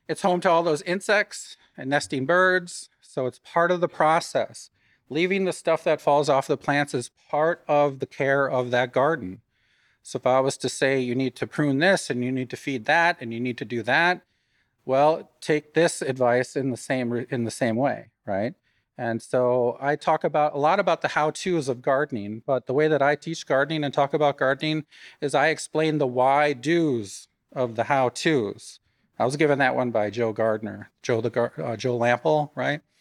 It's home to all those insects and nesting birds. So it's part of the process. Leaving the stuff that falls off the plants is part of the care of that garden. So if I was to say you need to prune this and you need to feed that and you need to do that, well, take this advice in the same way, right? And so I talk about a lot about the how-tos of gardening, but the way that I teach gardening and talk about gardening is I explain the why-dos of the how-tos. I was given that one by Joe Gardner, Joe Lample, right?